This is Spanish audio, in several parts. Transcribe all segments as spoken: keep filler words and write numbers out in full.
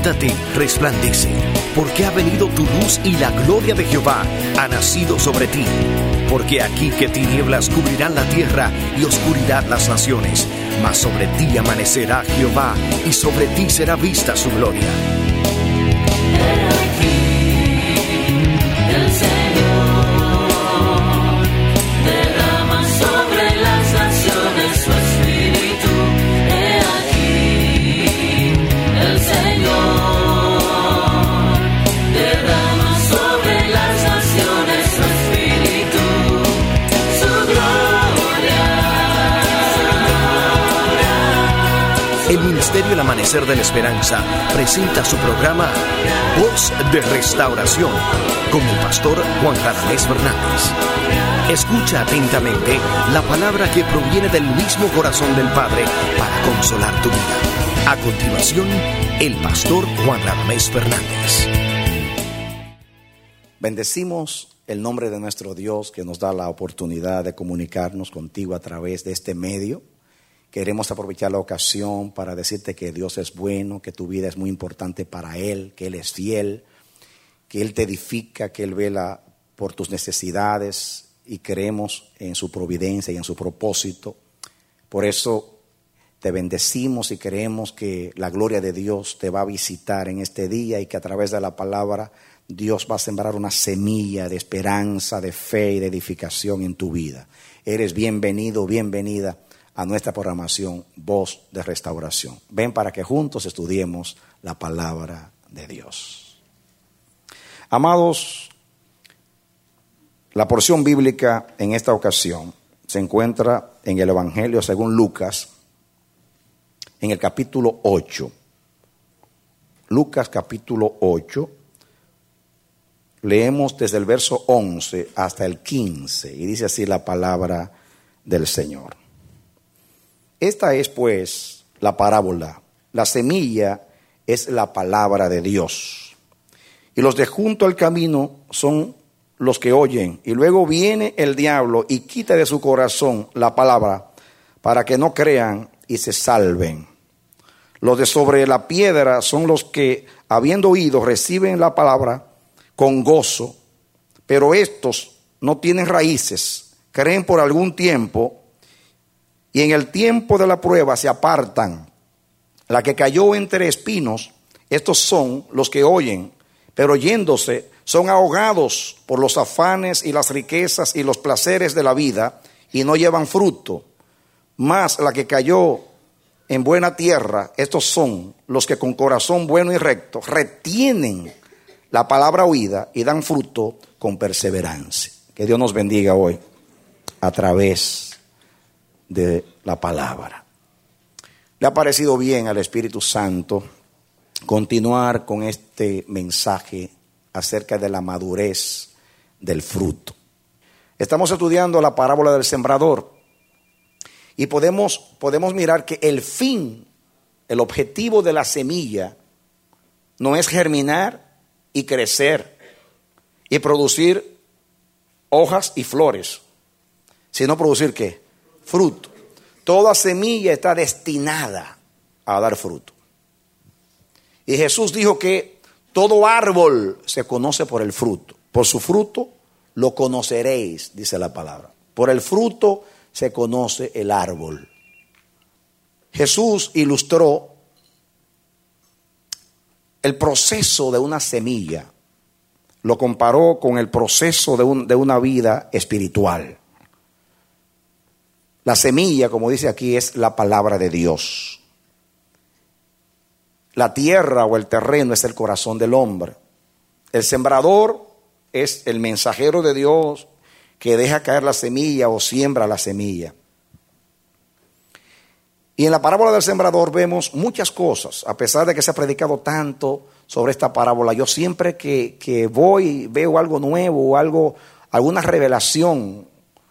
levántate, resplandece, porque ha venido tu luz y la gloria de Jehová ha nacido sobre ti. Porque aquí que tinieblas cubrirán la tierra y oscuridad las naciones, mas sobre ti amanecerá Jehová y sobre ti será vista su gloria. He aquí, el Señor derrama sobre las naciones su espíritu. He aquí, el Señor derrama sobre las naciones su espíritu. El Ministerio El Amanecer de la Esperanza presenta su programa Voz de Restauración con el pastor Juan Radamés Fernández. Escucha atentamente la palabra que proviene del mismo corazón del Padre para consolar tu vida. A continuación, el pastor Juan Radamés Fernández. Bendecimos el nombre de nuestro Dios que nos da la oportunidad de comunicarnos contigo a través de este medio. Queremos aprovechar la ocasión para decirte que Dios es bueno, que tu vida es muy importante para Él, que Él es fiel, que Él te edifica, que Él vela por tus necesidades y creemos en su providencia y en su propósito. Por eso te bendecimos y creemos que la gloria de Dios te va a visitar en este día y que a través de la palabra Dios va a sembrar una semilla de esperanza, de fe y de edificación en tu vida. Eres bienvenido, bienvenida a nuestra programación Voz de Restauración. Ven para que juntos estudiemos la palabra de Dios. Amados, la porción bíblica en esta ocasión se encuentra en el Evangelio según Lucas, en el capítulo ocho. Lucas capítulo ocho. Leemos desde el verso once hasta el quince y dice así la palabra del Señor. Esta es pues la parábola. La semilla es la palabra de Dios. Y los de junto al camino son los que oyen. Y luego viene el diablo y quita de su corazón la palabra para que no crean y se salven. Los de sobre la piedra son los que, habiendo oído, reciben la palabra con gozo. Pero estos no tienen raíces, creen por algún tiempo y en el tiempo de la prueba se apartan. La que cayó entre espinos, estos son los que oyen, pero oyéndose son ahogados por los afanes y las riquezas y los placeres de la vida y no llevan fruto. Mas la que cayó en buena tierra, estos son los que con corazón bueno y recto retienen la palabra oída y dan fruto con perseverancia. Que Dios nos bendiga hoy a través de la palabra. Le ha parecido bien al Espíritu Santo continuar con este mensaje acerca de la madurez del fruto. Estamos estudiando la parábola del sembrador y podemos, podemos mirar que el fin, el objetivo de la semilla no es germinar y crecer y producir hojas y flores, sino producir ¿qué? Fruto. Toda semilla está destinada a dar fruto. Y Jesús dijo que todo árbol se conoce por el fruto. Por su fruto lo conoceréis, dice la palabra. Por el fruto se conoce el árbol. Jesús ilustró el proceso de una semilla. Lo comparó con el proceso de, un, de una vida espiritual. La semilla, como dice aquí, es la palabra de Dios. La tierra o el terreno es el corazón del hombre. El sembrador es el mensajero de Dios que deja caer la semilla o siembra la semilla. Y en la parábola del sembrador vemos muchas cosas. A pesar de que se ha predicado tanto sobre esta parábola, yo siempre que, que voy veo algo nuevo o algo, alguna revelación.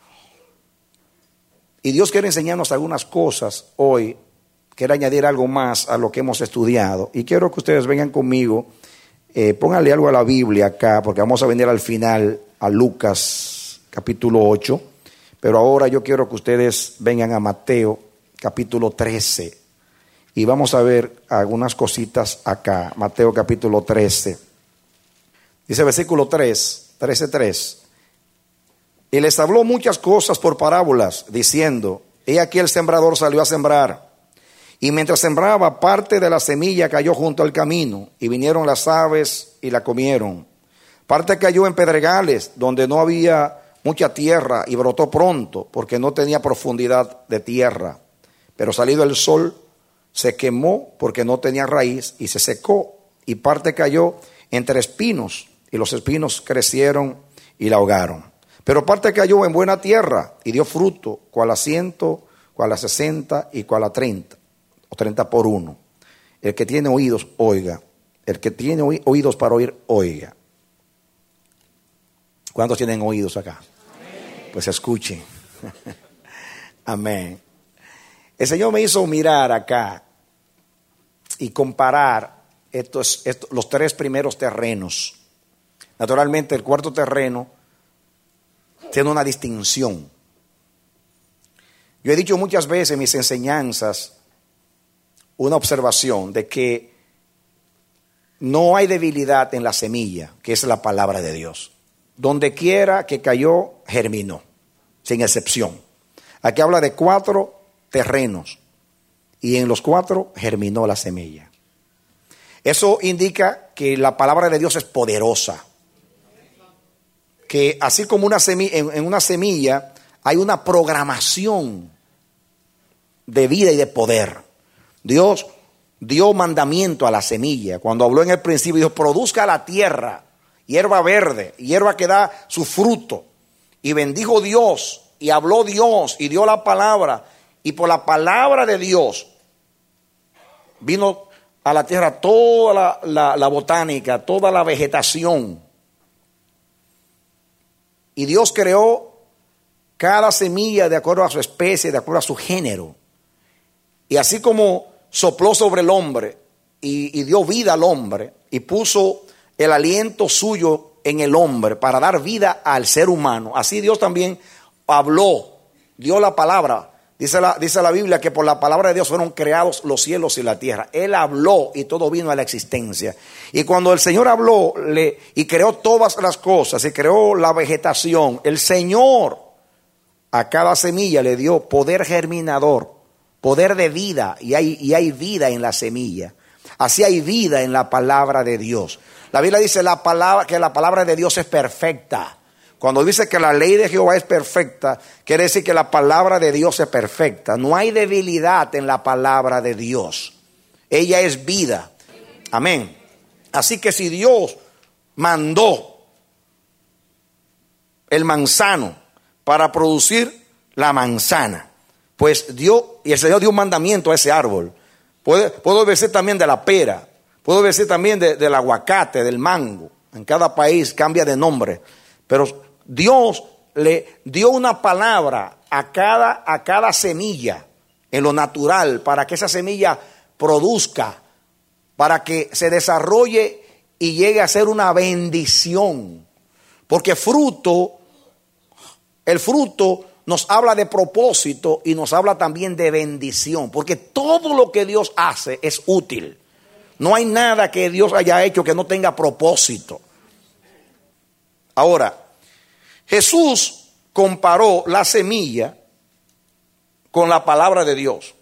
Y Dios quiere enseñarnos algunas cosas hoy. Quiere añadir algo más a lo que hemos estudiado. Y quiero que ustedes vengan conmigo. Eh, pónganle algo a la Biblia acá, porque vamos a venir al final a Lucas capítulo ocho. Pero ahora yo quiero que ustedes vengan a Mateo capítulo trece. Y vamos a ver algunas cositas acá. Mateo capítulo trece. Dice versículo tres, trece tres. Y les habló muchas cosas por parábolas, diciendo: he aquí el sembrador salió a sembrar. Y mientras sembraba, parte de la semilla cayó junto al camino, y vinieron las aves y la comieron. Parte cayó en pedregales, donde no había mucha tierra, y brotó pronto, porque no tenía profundidad de tierra. Pero salido el sol, se quemó, porque no tenía raíz, y se secó. Y parte cayó entre espinos, y los espinos crecieron y la ahogaron. Pero parte cayó en buena tierra, y dio fruto, cual a ciento, cual a sesenta, y cual a treinta, o treinta por uno. El que tiene oídos, oiga. El que tiene oídos para oír, oiga. ¿Cuántos tienen oídos acá? Amén. Pues escuchen. Amén. El Señor me hizo mirar acá y comparar estos, estos, los tres primeros terrenos. Naturalmente, el cuarto terreno tiene una distinción. Yo he dicho muchas veces en mis enseñanzas una observación de que no hay debilidad en la semilla, que es la palabra de Dios. Donde quiera que cayó, germinó, sin excepción. Aquí habla de cuatro terrenos y en los cuatro germinó la semilla. Eso indica que la palabra de Dios es poderosa. Que así como una semilla, en, en una semilla hay una programación de vida y de poder. Dios dio mandamiento a la semilla. Cuando habló en el principio, dijo: produzca la tierra hierba verde, hierba que da su fruto. Y bendijo Dios, y habló Dios, y dio la palabra. Y por la palabra de Dios vino a la tierra toda la, la, la botánica, toda la vegetación. Y Dios creó cada semilla de acuerdo a su especie, de acuerdo a su género. Y así como sopló sobre el hombre y, y dio vida al hombre y puso el aliento suyo en el hombre para dar vida al ser humano, así Dios también habló, dio la palabra. Dice la, dice la Biblia que por la palabra de Dios fueron creados los cielos y la tierra. Él habló y todo vino a la existencia. Y cuando el Señor habló le, y creó todas las cosas, y creó la vegetación, el Señor a cada semilla le dio poder germinador, poder de vida, y hay, y hay vida en la semilla. Así hay vida en la palabra de Dios. La Biblia dice la palabra, que la palabra de Dios es perfecta. Cuando dice que la ley de Jehová es perfecta, quiere decir que la palabra de Dios es perfecta. No hay debilidad en la palabra de Dios. Ella es vida. Amén. Así que si Dios mandó el manzano para producir la manzana, pues dio, y el Señor dio un mandamiento a ese árbol. Puede, puedo decir también de la pera, puedo decir también de, del aguacate, del mango. En cada país cambia de nombre. Pero Dios le dio una palabra a cada, a cada semilla en lo natural para que esa semilla produzca, para que se desarrolle y llegue a ser una bendición. Porque fruto, el fruto nos habla de propósito y nos habla también de bendición. Porque todo lo que Dios hace es útil. No hay nada que Dios haya hecho que no tenga propósito. Ahora, Jesús comparó la semilla con la palabra de Dios.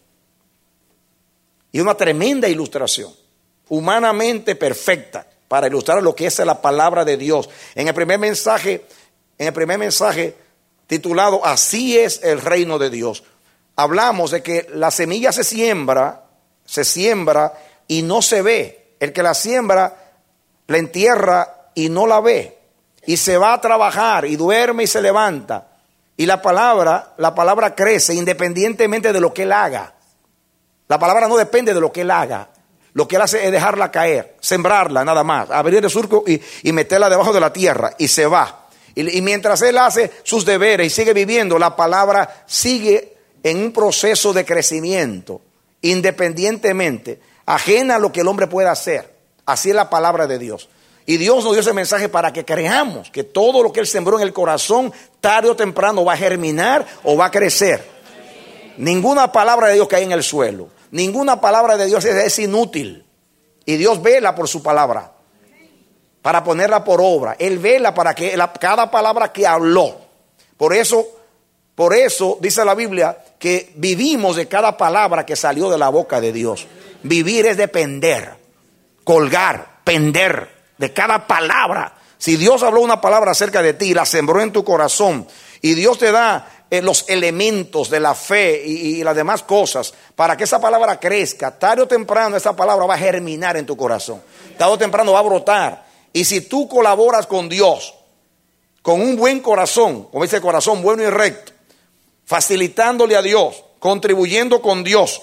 Y una tremenda ilustración, humanamente perfecta, para ilustrar lo que es la palabra de Dios. En el primer mensaje, en el primer mensaje titulado Así es el reino de Dios, hablamos de que la semilla se siembra, se siembra y no se ve. El que la siembra la entierra y no la ve. Y se va a trabajar y duerme y se levanta. Y la palabra, la palabra crece independientemente de lo que él haga. La palabra no depende de lo que él haga. Lo que él hace es dejarla caer, sembrarla nada más, abrir el surco y, y meterla debajo de la tierra y se va. Y, y mientras él hace sus deberes y sigue viviendo, la palabra sigue en un proceso de crecimiento, independientemente, ajena a lo que el hombre pueda hacer. Así es la palabra de Dios. Y Dios nos dio ese mensaje para que creamos que todo lo que Él sembró en el corazón, tarde o temprano va a germinar o va a crecer. Ninguna palabra de Dios cae en el suelo. Ninguna palabra de Dios es, es inútil. Y Dios vela por su palabra para ponerla por obra. Él vela para que la, cada palabra que habló. Por eso, por eso dice la Biblia que vivimos de cada palabra que salió de la boca de Dios. Vivir es depender, colgar, pender de cada palabra. Si Dios habló una palabra acerca de ti y la sembró en tu corazón, y Dios te da eh, los elementos de la fe y, y las demás cosas para que esa palabra crezca, tarde o temprano esa palabra va a germinar en tu corazón. Tarde o temprano va a brotar. Y si tú colaboras con Dios, con un buen corazón, como ese corazón bueno y recto, facilitándole a Dios, contribuyendo con Dios,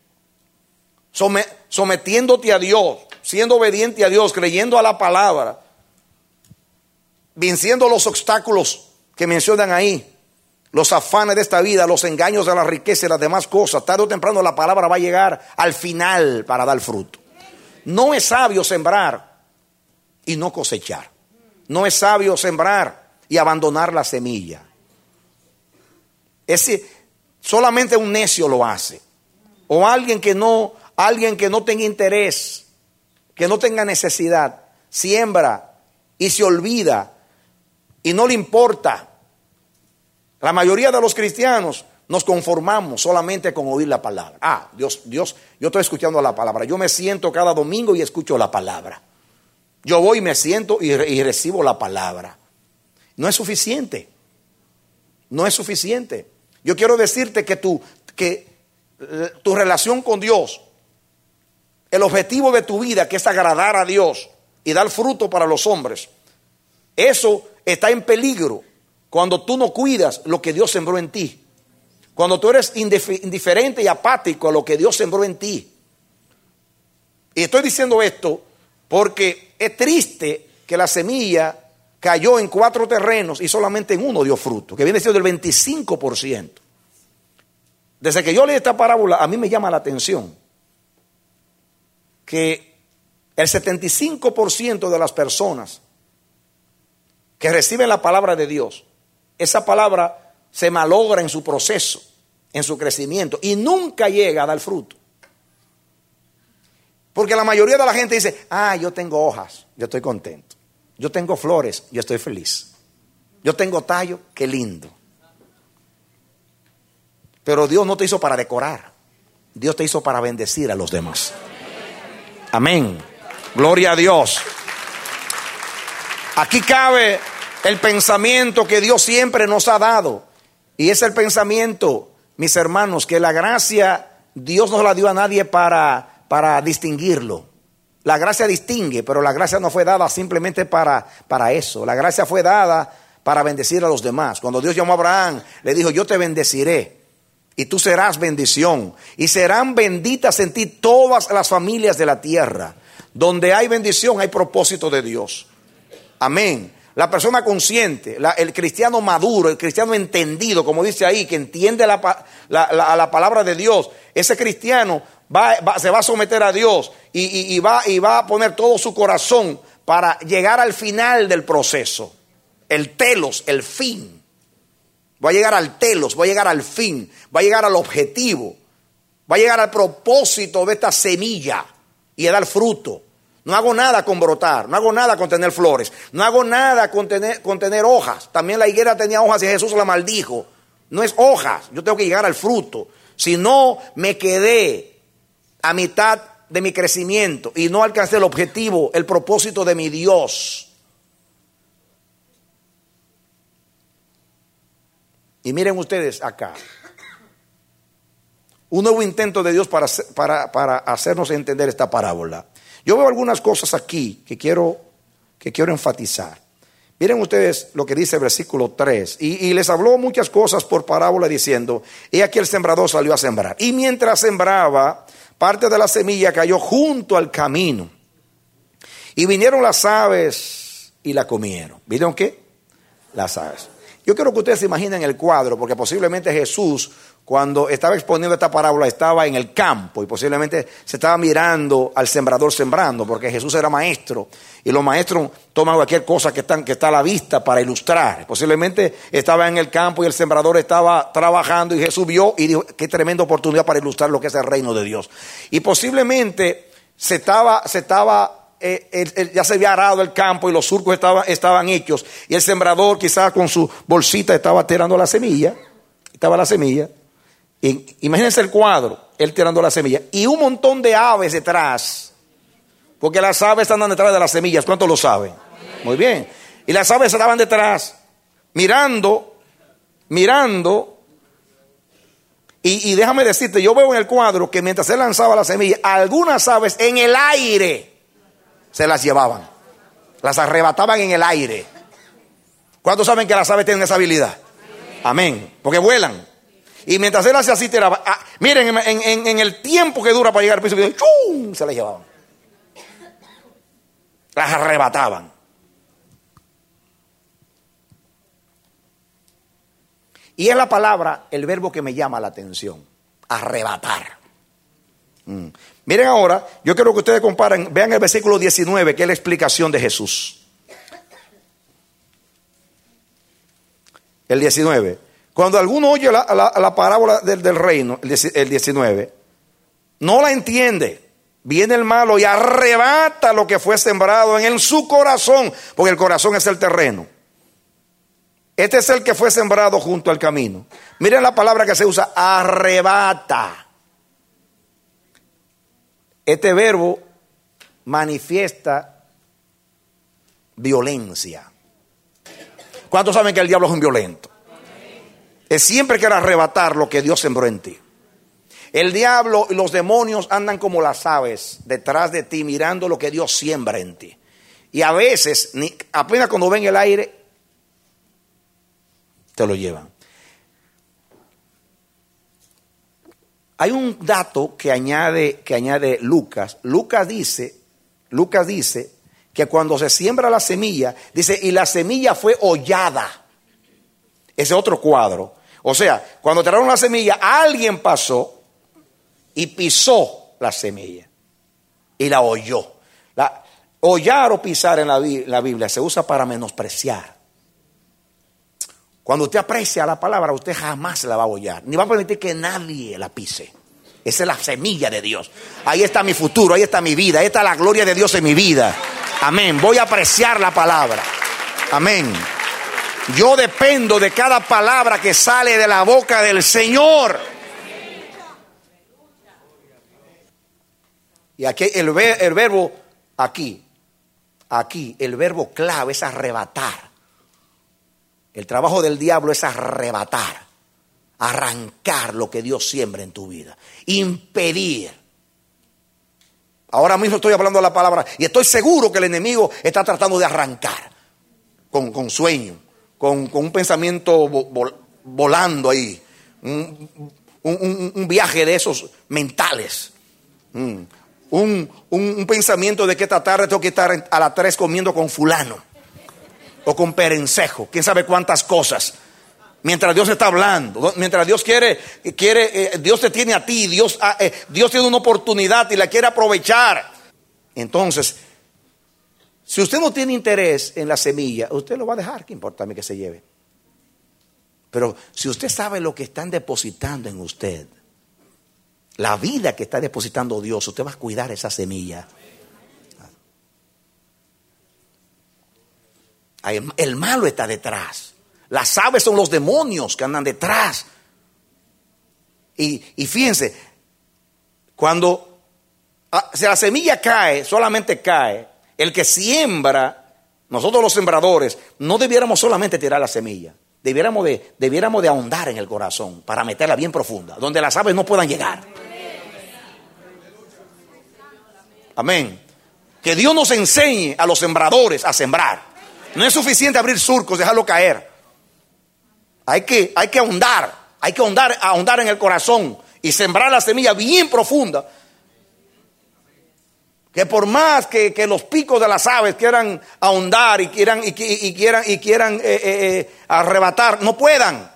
sometiéndote a Dios, siendo obediente a Dios, creyendo a la palabra, venciendo los obstáculos que mencionan ahí, los afanes de esta vida, los engaños de la riqueza y las demás cosas, tarde o temprano la palabra va a llegar al final para dar fruto. No es sabio sembrar y no cosechar. No es sabio sembrar y abandonar la semilla. Es decir, solamente un necio lo hace. O alguien que no, alguien que no tenga interés, que no tenga necesidad, siembra y se olvida y no le importa. La mayoría de los cristianos nos conformamos solamente con oír la palabra. Ah, Dios, Dios, yo estoy escuchando la palabra. Yo me siento cada domingo y escucho la palabra. Yo voy y me siento y, y recibo la palabra. No es suficiente. No es suficiente. Yo quiero decirte que tu, que tu relación con Dios, el objetivo de tu vida, que es agradar a Dios y dar fruto para los hombres, eso está en peligro cuando tú no cuidas lo que Dios sembró en ti. Cuando tú eres indiferente y apático a lo que Dios sembró en ti. Y estoy diciendo esto porque es triste que la semilla cayó en cuatro terrenos y solamente en uno dio fruto, que viene siendo el veinticinco por ciento. Desde que yo leí esta parábola, a mí me llama la atención que el setenta y cinco por ciento de las personas que reciben la palabra de Dios, esa palabra se malogra en su proceso, en su crecimiento, y nunca llega a dar fruto. Porque la mayoría de la gente dice, ah, yo tengo hojas, yo estoy contento. Yo tengo flores, yo estoy feliz. Yo tengo tallo, qué lindo. Pero Dios no te hizo para decorar. Dios te hizo para bendecir a los demás. Amén. Gloria a Dios. Aquí cabe el pensamiento que Dios siempre nos ha dado. Y es el pensamiento, mis hermanos, que la gracia Dios no la dio a nadie para, para distinguirlo. La gracia distingue, pero la gracia no fue dada simplemente para, para eso. La gracia fue dada para bendecir a los demás. Cuando Dios llamó a Abraham, le dijo, yo te bendeciré y tú serás bendición. Y serán benditas en ti todas las familias de la tierra. Donde hay bendición hay propósito de Dios. Amén. La persona consciente, la, el cristiano maduro, el cristiano entendido, como dice ahí, que entiende la, la, la, la palabra de Dios, ese cristiano va, va, se va a someter a Dios y, y, y, va, y va a poner todo su corazón para llegar al final del proceso. El telos, el fin. Va a llegar al telos, va a llegar al fin, va a llegar al objetivo, va a llegar al propósito de esta semilla y a dar fruto. No hago nada con brotar, no hago nada con tener flores, no hago nada con tener, con tener hojas. También la higuera tenía hojas y Jesús la maldijo. No es hojas, yo tengo que llegar al fruto. Si no me quedé a mitad de mi crecimiento y no alcancé el objetivo, el propósito de mi Dios. Y miren ustedes acá, un nuevo intento de Dios para, para, para hacernos entender esta parábola. Yo veo algunas cosas aquí que quiero, que quiero enfatizar. Miren ustedes lo que dice el versículo tres. Y, y les habló muchas cosas por parábola diciendo, he aquí el sembrador salió a sembrar. Y mientras sembraba, parte de la semilla cayó junto al camino. Y vinieron las aves y la comieron. ¿Vieron qué? Las aves. Yo quiero que ustedes se imaginen el cuadro, porque posiblemente Jesús, cuando estaba exponiendo esta parábola, estaba en el campo y posiblemente se estaba mirando al sembrador sembrando, porque Jesús era maestro y los maestros toman cualquier cosa que, están, que está a la vista para ilustrar. Posiblemente estaba en el campo y el sembrador estaba trabajando y Jesús vio y dijo, qué tremenda oportunidad para ilustrar lo que es el reino de Dios. Y posiblemente se estaba... Se estaba Eh, el, el, ya se había arado el campo y los surcos estaban, estaban hechos y el sembrador quizás con su bolsita estaba tirando la semilla, estaba la semilla, y, imagínense el cuadro, él tirando la semilla y un montón de aves detrás, porque las aves andan detrás de las semillas. ¿Cuántos lo saben? Muy bien. Y las aves estaban detrás mirando, mirando y, y déjame decirte, yo veo en el cuadro que mientras él lanzaba la semilla, algunas aves en el aire se las llevaban, las arrebataban en el aire. ¿Cuántos saben que las aves tienen esa habilidad? Amén, porque vuelan. Y mientras él hacía así, tiraba, ah, miren, en, en, en el tiempo que dura para llegar al piso, ¡chum!, se las llevaban, las arrebataban. Y es la palabra, el verbo que me llama la atención, arrebatar. Mm. Miren ahora, yo quiero que ustedes comparen, vean el versículo diecinueve, que es la explicación de Jesús. El diecinueve. Cuando alguno oye la, la, la parábola del, del reino, el diecinueve, no la entiende. Viene el malo y arrebata lo que fue sembrado en su corazón, porque el corazón es el terreno. Este es el que fue sembrado junto al camino. Miren la palabra que se usa, arrebata. Este verbo manifiesta violencia. ¿Cuántos saben que el diablo es un violento? Es siempre quiere arrebatar lo que Dios sembró en ti. El diablo y los demonios andan como las aves detrás de ti, mirando lo que Dios siembra en ti. Y a veces, ni, apenas cuando ven el aire, te lo llevan. Hay un dato que añade, que añade Lucas. Lucas dice, Lucas dice que cuando se siembra la semilla, dice, y la semilla fue hollada. Ese otro cuadro. O sea, cuando tiraron la semilla, alguien pasó y pisó la semilla y la holló. La, hollar o pisar en la, la Biblia se usa para menospreciar. Cuando usted aprecia la palabra, usted jamás la va a hollar, ni va a permitir que nadie la pise. Esa es la semilla de Dios. Ahí está mi futuro, ahí está mi vida, ahí está la gloria de Dios en mi vida. Amén. Voy a apreciar la palabra. Amén. Yo dependo de cada palabra que sale de la boca del Señor. Y aquí el, ver, el verbo, aquí, aquí, el verbo clave es arrebatar. El trabajo del diablo es arrebatar, arrancar lo que Dios siembra en tu vida, impedir. Ahora mismo estoy hablando la palabra y estoy seguro que el enemigo está tratando de arrancar con, con sueño, con, con un pensamiento vol, volando ahí, un, un, un viaje de esos mentales, un, un, un pensamiento de que esta tarde tengo que estar a las tres comiendo con fulano o con perencejo, quién sabe cuántas cosas. Mientras Dios está hablando, mientras Dios quiere, quiere eh, Dios te tiene a ti, Dios, eh, Dios tiene una oportunidad y la quiere aprovechar. Entonces, si usted no tiene interés en la semilla, usted lo va a dejar, ¿qué importa a mí que se lleve? Pero si usted sabe lo que están depositando en usted, la vida que está depositando Dios, usted va a cuidar esa semilla. El malo está detrás. Las aves son los demonios que andan detrás. Y, y fíjense, cuando ah, si la semilla cae, solamente cae, el que siembra, nosotros los sembradores, no debiéramos solamente tirar la semilla. Debiéramos de, debiéramos de ahondar en el corazón para meterla bien profunda, donde las aves no puedan llegar. Amén. Que Dios nos enseñe a los sembradores a sembrar. No es suficiente abrir surcos, dejarlo caer. Hay que, hay que ahondar, hay que ahondar, ahondar en el corazón y sembrar la semilla bien profunda. Que por más que, que los picos de las aves quieran ahondar y quieran, y, y, y quieran, y quieran eh, eh, eh, arrebatar, no puedan.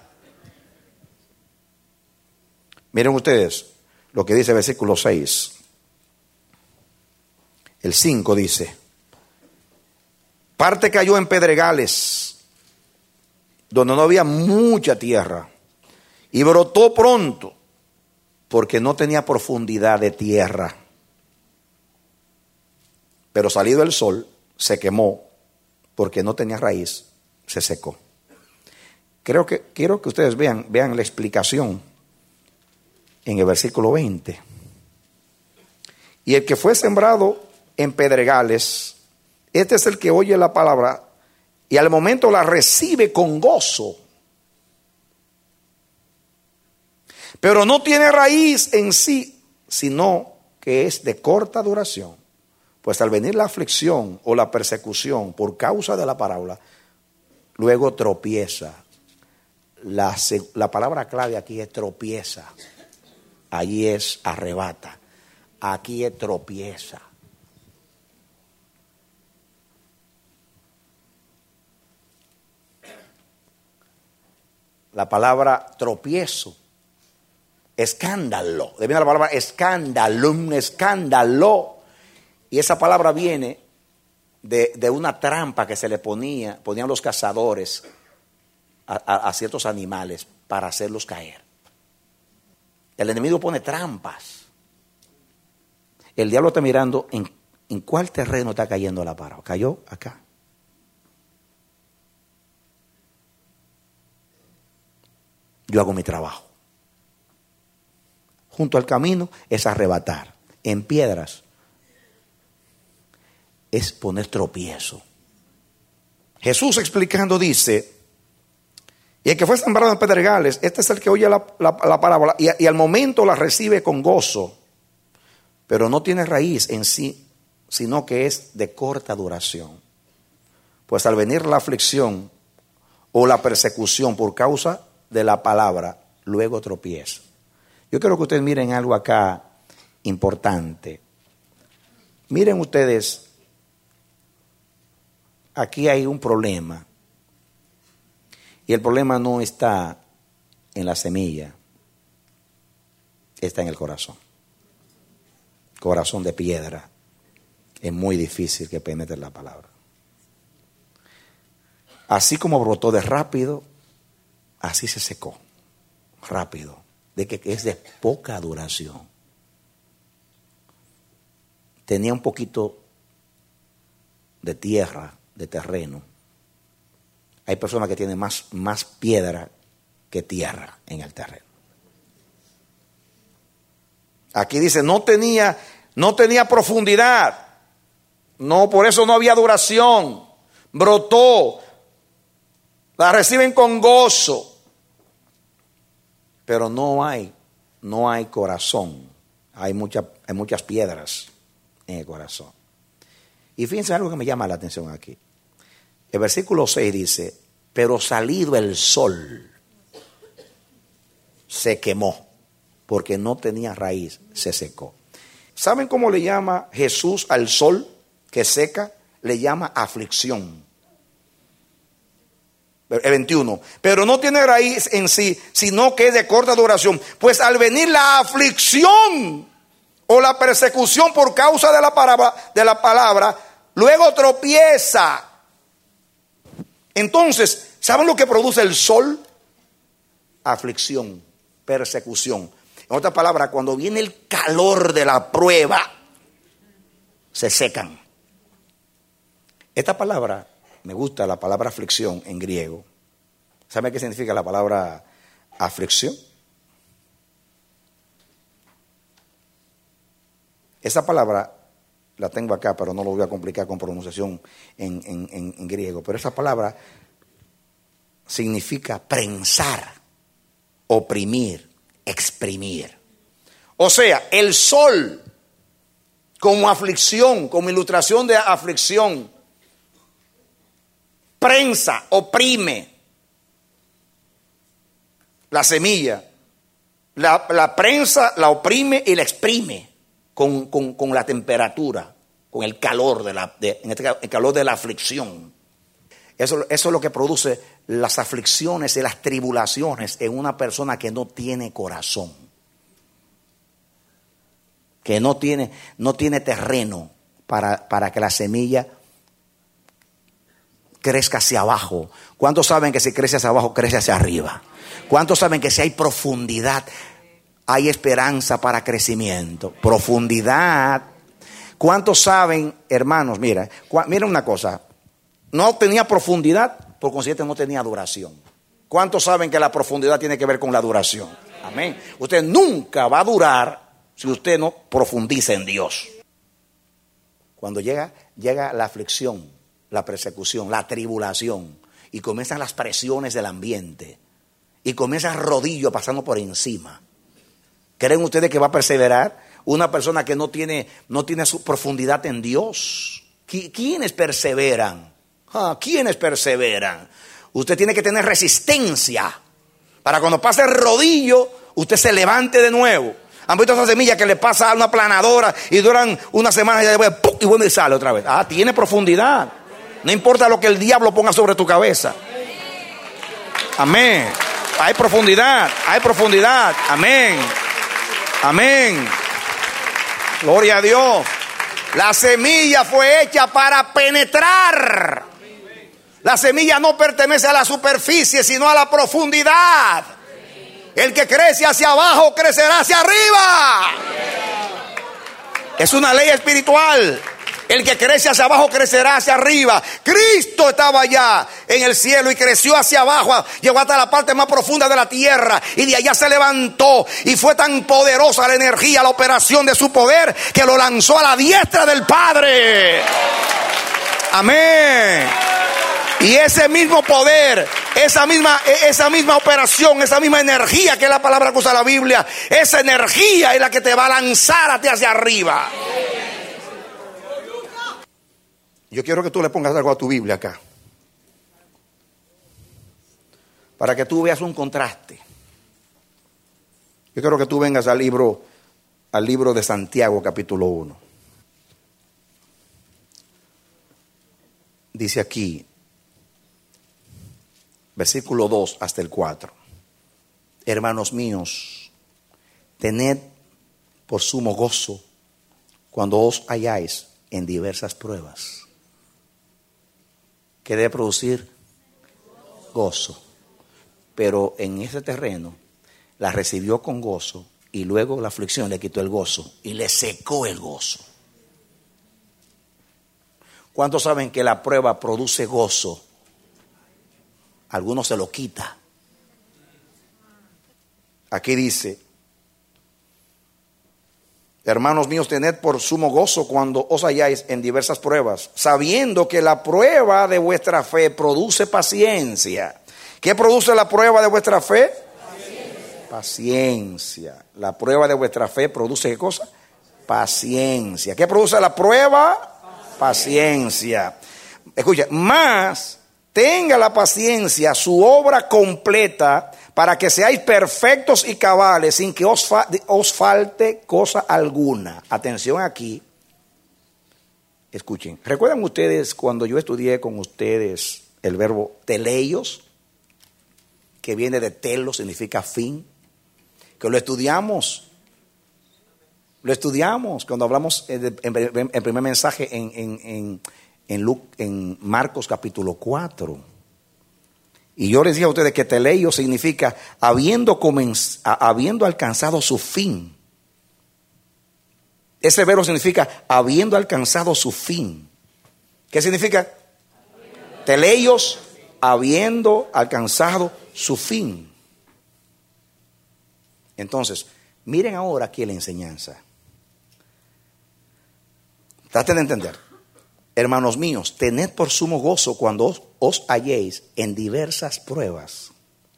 Miren ustedes lo que dice el versículo seis. El cinco dice: parte cayó en pedregales, donde no había mucha tierra, y brotó pronto, porque no tenía profundidad de tierra. Pero salido el sol, se quemó, porque no tenía raíz, se secó. Creo que, quiero que ustedes vean, vean la explicación en el versículo veinte. Y el que fue sembrado en pedregales, este es el que oye la palabra y al momento la recibe con gozo, pero no tiene raíz en sí, sino que es de corta duración. Pues al venir la aflicción o la persecución por causa de la parábola, luego tropieza. La, la palabra clave aquí es tropieza. Allí es arrebata. Aquí es tropieza. La palabra tropiezo, escándalo. De viene la palabra escándalo, escándalo. Y esa palabra viene de, de una trampa que se le ponía, ponían los cazadores a, a, a ciertos animales para hacerlos caer. El enemigo pone trampas. El diablo está mirando en, en cuál terreno está cayendo la parábola. Cayó acá. Yo hago mi trabajo. Junto al camino es arrebatar. En piedras es poner tropiezo. Jesús explicando dice: y el que fue sembrado en pedregales, este es el que oye la, la, la parábola y, y al momento la recibe con gozo, pero no tiene raíz en sí, sino que es de corta duración. Pues al venir la aflicción o la persecución por causa de la palabra, luego tropieza. Yo quiero que ustedes miren algo acá importante. Miren ustedes, aquí hay un problema. Y el problema no está en la semilla, está en el corazón. Corazón de piedra. Es muy difícil que penetre la palabra. Así como brotó de rápido, así se secó. Rápido. De que es de poca duración. Tenía un poquito de tierra, de terreno. Hay personas que tienen más, más piedra que tierra en el terreno. Aquí dice, no tenía, no tenía profundidad. No, por eso no había duración. Brotó. La reciben con gozo. Pero no hay, no hay corazón. Hay, mucha, hay muchas piedras en el corazón. Y fíjense algo que me llama la atención aquí. El versículo seis dice, pero salido el sol, se quemó, porque no tenía raíz, se secó. ¿Saben cómo le llama Jesús al sol que seca? Le llama aflicción. El veintiuno, pero no tiene raíz en sí, sino que es de corta duración. Pues al venir la aflicción o la persecución por causa de la palabra, de la palabra, luego tropieza. Entonces, ¿saben lo que produce el sol? Aflicción, persecución. En otras palabras, cuando viene el calor de la prueba, se secan. Esta palabra, me gusta la palabra aflicción en griego. ¿Sabe qué significa la palabra aflicción? Esa palabra la tengo acá, pero no lo voy a complicar con pronunciación en, en, en, en griego. Pero esa palabra significa prensar, oprimir, exprimir. O sea, el sol como aflicción, como ilustración de aflicción, prensa, oprime la semilla. La, la prensa, la oprime y la exprime con, con, con la temperatura con el calor de la, de, en este caso, el calor de la aflicción. Eso, eso es lo que produce las aflicciones y las tribulaciones en una persona que no tiene corazón, que no tiene, no tiene terreno para, para que la semilla crezca hacia abajo. ¿Cuántos saben que si crece hacia abajo, crece hacia arriba? ¿Cuántos saben que si hay profundidad, hay esperanza para crecimiento? Profundidad. ¿Cuántos saben, hermanos? Mira, miren una cosa. No tenía profundidad, por consiguiente no tenía duración. ¿Cuántos saben que la profundidad tiene que ver con la duración? Amén. Usted nunca va a durar si usted no profundiza en Dios. Cuando llega, llega la aflicción, la persecución, la tribulación, y comienzan las presiones del ambiente, y comienza rodillo pasando por encima. ¿Creen ustedes que va a perseverar una persona que no tiene, no tiene su profundidad en Dios? ¿Quiénes perseveran? Ah, ¿quiénes perseveran? Usted tiene que tener resistencia para cuando pase el rodillo, usted se levante de nuevo. Han visto esa semilla que le pasa a una planadora y duran una semana y después ¡pum! Y vuelve y sale otra vez. Ah, tiene profundidad. No importa lo que el diablo ponga sobre tu cabeza. Amén. Hay profundidad, hay profundidad. Amén. Amén. Gloria a Dios. La semilla fue hecha para penetrar. La semilla no pertenece a la superficie, sino a la profundidad. El que crece hacia abajo, crecerá hacia arriba. Es una ley espiritual. El que crece hacia abajo, crecerá hacia arriba. Cristo estaba allá en el cielo y creció hacia abajo. Llegó hasta la parte más profunda de la tierra. Y de allá se levantó. Y fue tan poderosa la energía, la operación de su poder, que lo lanzó a la diestra del Padre. Amén. Y ese mismo poder, esa misma, esa misma operación, esa misma energía, que es la palabra que usa la Biblia, esa energía es la que te va a lanzar a ti hacia arriba. Yo quiero que tú le pongas algo a tu Biblia acá, para que tú veas un contraste. Yo quiero que tú vengas al libro, al libro de Santiago, capítulo uno. Dice aquí, versículo dos hasta el cuatro. Hermanos míos, tened por sumo gozo cuando os halláis en diversas pruebas. ¿Qué debe producir? Gozo. Pero en ese terreno la recibió con gozo, y luego la aflicción le quitó el gozo y le secó el gozo. ¿Cuántos saben que la prueba produce gozo? Algunos se lo quita. Aquí dice: hermanos míos, tened por sumo gozo cuando os halláis en diversas pruebas, sabiendo que la prueba de vuestra fe produce paciencia. ¿Qué produce la prueba de vuestra fe? Paciencia. Paciencia. La prueba de vuestra fe produce ¿qué cosa? Paciencia. ¿Qué produce la prueba? Paciencia. Escucha, más tenga la paciencia su obra completa, para que seáis perfectos y cabales, sin que os, fa- os falte cosa alguna. Atención aquí. Escuchen. ¿Recuerdan ustedes cuando yo estudié con ustedes el verbo teleios, que viene de telo, significa fin? Que lo estudiamos. Lo estudiamos cuando hablamos en el primer mensaje en, en, en, en, Luke, en Marcos capítulo cuatro. Y yo les dije a ustedes que teleio significa habiendo, comenz- habiendo alcanzado su fin. Ese verbo significa habiendo alcanzado su fin. ¿Qué significa? Teleios, habiendo alcanzado su fin. Entonces, miren ahora aquí la enseñanza. Traten de entender. Hermanos míos, tened por sumo gozo cuando os, os halléis en diversas pruebas,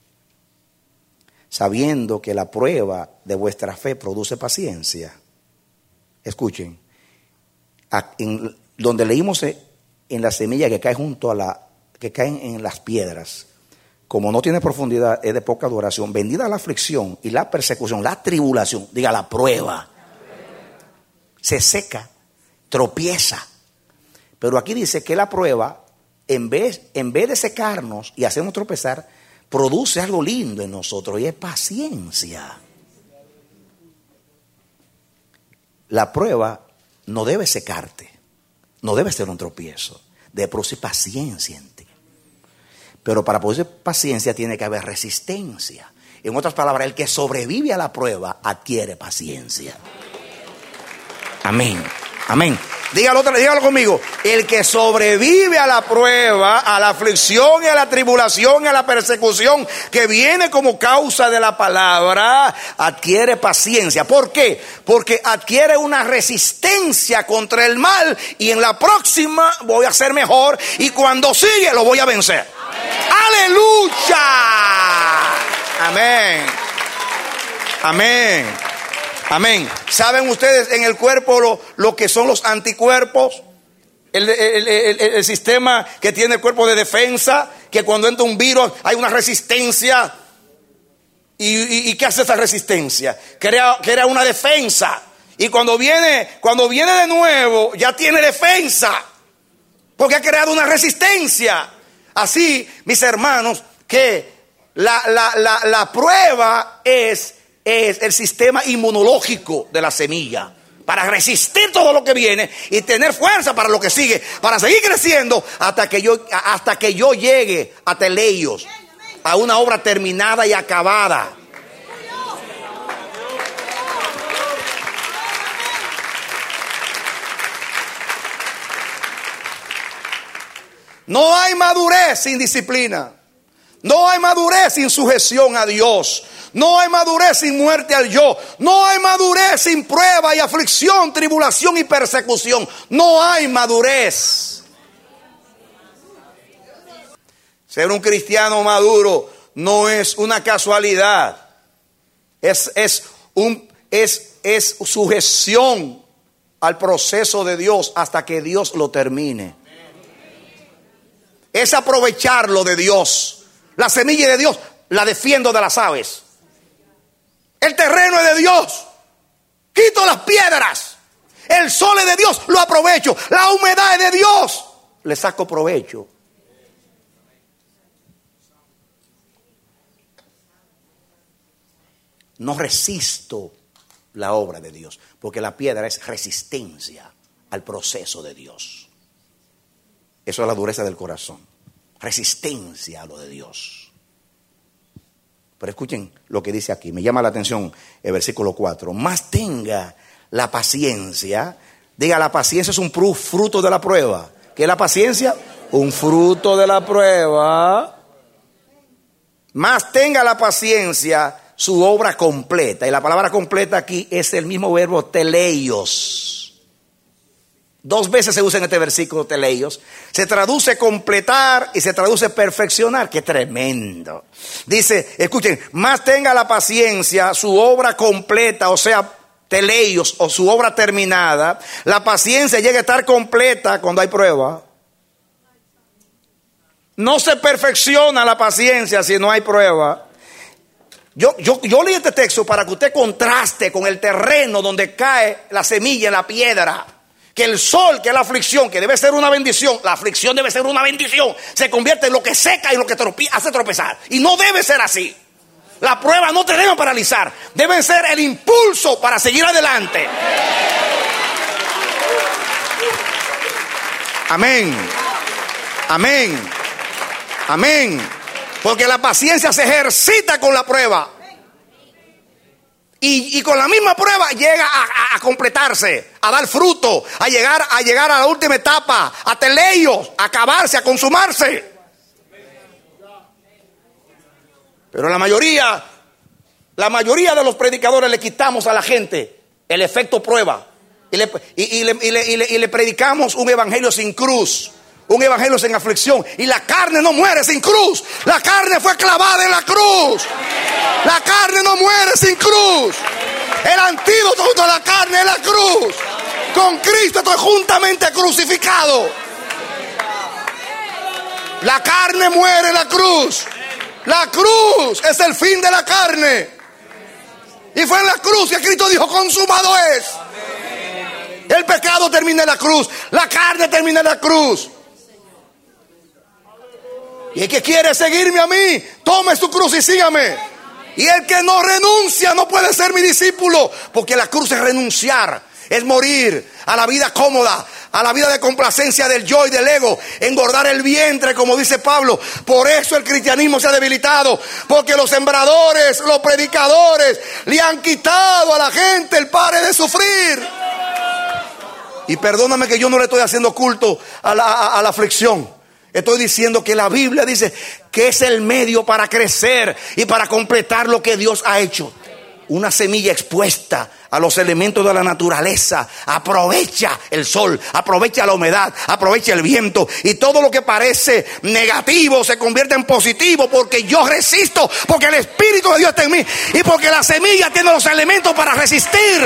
sabiendo que la prueba de vuestra fe produce paciencia. Escuchen, en, donde leímos en la semilla que cae junto a la, que caen en las piedras, como no tiene profundidad, es de poca duración, vendida la aflicción y la persecución, la tribulación, diga la prueba, se seca. tropieza. Pero aquí dice que la prueba, en vez, en vez de secarnos y hacernos tropezar, produce algo lindo en nosotros y es paciencia. La prueba no debe secarte, no debe ser un tropiezo, debe producir paciencia en ti. Pero para producir paciencia tiene que haber resistencia. En otras palabras, el que sobrevive a la prueba adquiere paciencia. Amén, amén. Dígalo, dígalo conmigo. El que sobrevive a la prueba, a la aflicción y a la tribulación y a la persecución que viene como causa de la palabra, adquiere paciencia. ¿Por qué? Porque adquiere una resistencia contra el mal y en la próxima voy a ser mejor y cuando sigue lo voy a vencer. ¡Aleluya! Amén. Amén. Amén. ¿Saben ustedes en el cuerpo lo, lo que son los anticuerpos? El, el, el, el, el sistema que tiene el cuerpo de defensa, que cuando entra un virus hay una resistencia. ¿Y, y, y qué hace esa resistencia? Crea, crea una defensa. Y cuando viene, cuando viene de nuevo, ya tiene defensa. Porque ha creado una resistencia. Así, mis hermanos, que la, la, la, la prueba es... es el sistema inmunológico de la semilla para resistir todo lo que viene y tener fuerza para lo que sigue, para seguir creciendo hasta que yo, hasta que yo llegue a Teleios, a una obra terminada y acabada. No hay madurez sin disciplina. No hay madurez sin sujeción a Dios. No hay madurez sin muerte al yo. No hay madurez sin prueba y aflicción, tribulación y persecución. No hay madurez. Ser un cristiano maduro no es una casualidad. Es, es, un, es, es sujeción al proceso de Dios hasta que Dios lo termine. Es aprovecharlo de Dios. La semilla de Dios la defiendo de las aves. El terreno es de Dios. Quito las piedras. El sol es de Dios, lo aprovecho. La humedad es de Dios, le saco provecho. No resisto la obra de Dios, porque la piedra es resistencia al proceso de Dios. Eso es la dureza del corazón. Resistencia a lo de Dios. Pero escuchen lo que dice aquí. Me llama la atención el versículo cuatro. Más tenga la paciencia. Diga, la paciencia es un fruto de la prueba. ¿Qué es la paciencia? Un fruto de la prueba. Más tenga la paciencia su obra completa. Y la palabra completa aquí es el mismo verbo teleios. Dos veces se usa en este versículo teleios. Se traduce completar y se traduce perfeccionar. ¡Qué tremendo! Dice, escuchen, más tenga la paciencia su obra completa, o sea, teleios, o su obra terminada. La paciencia llega a estar completa cuando hay prueba. No se perfecciona la paciencia si no hay prueba. Yo, yo, yo leí este texto para que usted contraste con el terreno donde cae la semilla en la piedra. Que el sol, que es la aflicción, que debe ser una bendición, la aflicción debe ser una bendición, se convierte en lo que seca y lo que trope- hace tropezar. Y no debe ser así. La prueba no te debe paralizar, deben ser el impulso para seguir adelante. Amén. Amén. Amén. Porque la paciencia se ejercita con la prueba. Y, y con la misma prueba llega a, a, a completarse, a dar fruto, a llegar, a llegar a la última etapa, a teleios, a acabarse, a consumarse. Pero la mayoría, la mayoría de los predicadores le quitamos a la gente el efecto prueba. Y le, y, y, le, y, le, y, le, y le predicamos un evangelio sin cruz. Un evangelio sin aflicción. Y la carne no muere sin cruz. La carne fue clavada en la cruz. La carne no muere sin cruz. El antídoto de la carne es la cruz. Con Cristo estoy juntamente crucificado. La carne muere en la cruz. La cruz es el fin de la carne. Y fue en la cruz que Cristo dijo, consumado es. El pecado pecado termina en la cruz, la carne termina en la cruz. Y el que quiere seguirme a mí, tome su cruz y sígame. Y el que no renuncia no puede ser mi discípulo, porque la cruz es renunciar, es morir a la vida cómoda, a la vida de complacencia del yo y del ego, engordar el vientre, como dice Pablo. Por eso el cristianismo se ha debilitado, porque los sembradores, los predicadores le han quitado a la gente el pare de sufrir. Y perdóname que yo no le estoy haciendo culto a la, a, a la aflicción. Estoy diciendo que la Biblia dice que es el medio para crecer y para completar lo que Dios ha hecho. Una semilla expuesta a los elementos de la naturaleza aprovecha el sol, aprovecha la humedad, aprovecha el viento, y todo lo que parece negativo se convierte en positivo, porque yo resisto, porque el Espíritu de Dios está en mí y porque la semilla tiene los elementos para resistir.